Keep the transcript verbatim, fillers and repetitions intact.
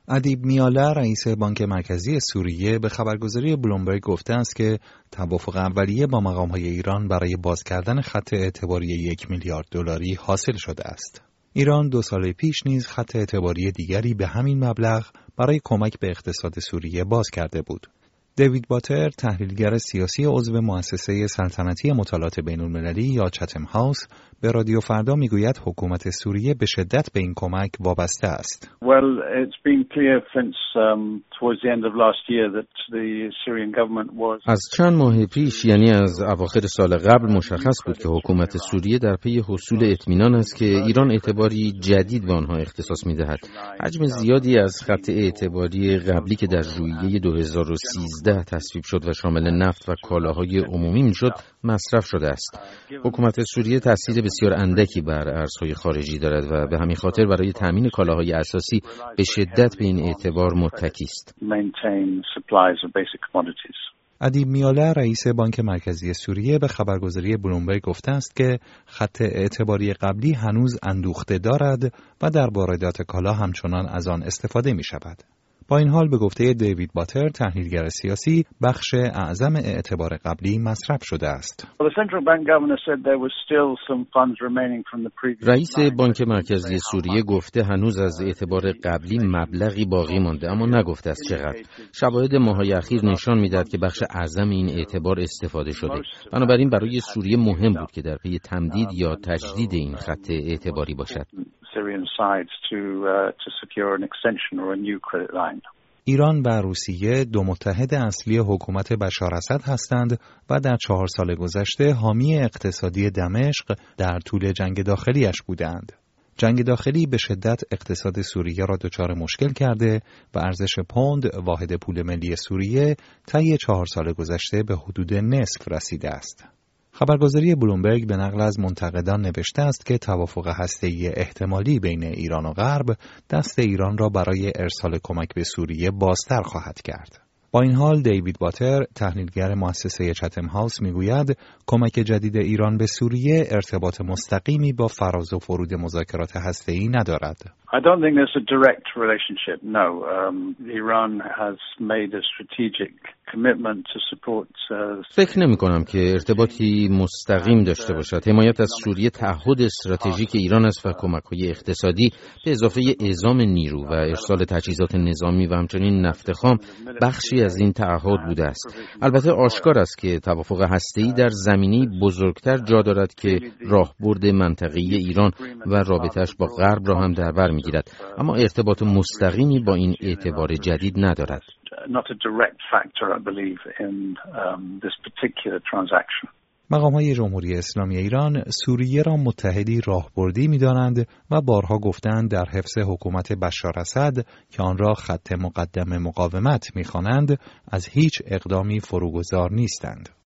ادیب میاله رئیس بانک مرکزی سوریه به خبرگزاری بلومبرگ گفته است که توافق اولیه با مقام‌های ایران برای باز کردن خط اعتباری یک میلیارد دلاری حاصل شده است. ایران دو سال پیش نیز خط اعتباری دیگری به همین مبلغ برای کمک به اقتصاد سوریه باز کرده بود. دیوید باتر، تحلیلگر سیاسی عضو مؤسسه سلطنتی مطالعات بین‌المللی یا چتم هاوس، به رادیو فردا میگوید حکومت سوریه به شدت به این کمک وابسته است. Well, it's been clear since um, towards the end of last year that the Syrian government was از چند ماه پیش، یعنی از اواخر سال قبل، مشخص بود که حکومت سوریه در پی حصول اطمینان است که ایران اعتباری جدید به آنها اختصاص می‌دهد. حجم زیادی از خط اعتباری قبلی که در ژوئیه دو هزار و سیزده تصویب شد و شامل نفت و کالاهای عمومی می‌شد، مصرف شده است. حکومت سوریه تاثیر بسیار اندکی بر ارزهای خارجی دارد و به همین خاطر برای تامین کالاهای اساسی به شدت به این اعتبار متکی است. ادیب میاله رئیس بانک مرکزی سوریه به خبرگزاری بلومبرگ گفته است که خط اعتباری قبلی هنوز اندوخته دارد و در واردات کالا همچنان از آن استفاده می شود. با این حال به گفته دیوید باتر، تحلیلگر سیاسی، بخش اعظم اعتبار قبلی مصرف شده است. رئیس بانک مرکزی سوریه گفته هنوز از اعتبار قبلی مبلغی باقی مانده، اما نگفته است چقدر. شواهد ماه‌های اخیر نشان می‌دهد که بخش اعظم این اعتبار استفاده شده. بنابراین برای سوریه مهم بود که در پی تمدید یا تجدید این خط اعتباری باشد. ایران و روسیه دو متحد اصلی حکومت بشار اسد هستند و در چهار سال گذشته حامی اقتصادی دمشق در طول جنگ داخلیش بودند. جنگ داخلی به شدت اقتصاد سوریه را دچار مشکل کرده و ارزش پوند، واحد پول ملی سوریه، طی چهار سال گذشته به حدود نصف رسیده است. خبرگزاری بلومبرگ به نقل از منتقدان نوشته است که توافق هسته‌ای احتمالی بین ایران و غرب دست ایران را برای ارسال کمک به سوریه بازتر خواهد کرد. با این حال دیوید باتر، تحلیلگر مؤسسه چتم هاوس، میگوید کمک جدید ایران به سوریه ارتباط مستقیمی با فراز و فرود مذاکرات هسته‌ای ندارد. I don't think there's a direct relationship. No, um, Iran has made a strategic commitment to support. Uh, فکر نمی کنم که ارتباطی مستقیم داشته باشد. حمایت از سوریه تعهد استراتژیک ایران است و کمک‌های اقتصادی به اضافه اعزام نیرو و ارسال تجهیزات نظامی و همچنین نفت خام بخشی از این تعهد بوده است. البته آشکار است که توافق هسته‌ای در زمینه‌ای بزرگتر جا دارد که راهبرد منطقه‌ای ایران و رابطه‌اش با غرب را هم در بر می‌گیرد، اما ارتباط مستقیمی با این اعتبار جدید ندارد. مقام‌های جمهوری اسلامی ایران سوریه را متحدی راهبردی می‌دانند و بارها گفتند در حفظ حکومت بشار اسد که آن را خط مقدم مقاومت می‌خوانند از هیچ اقدامی فروگذار نیستند.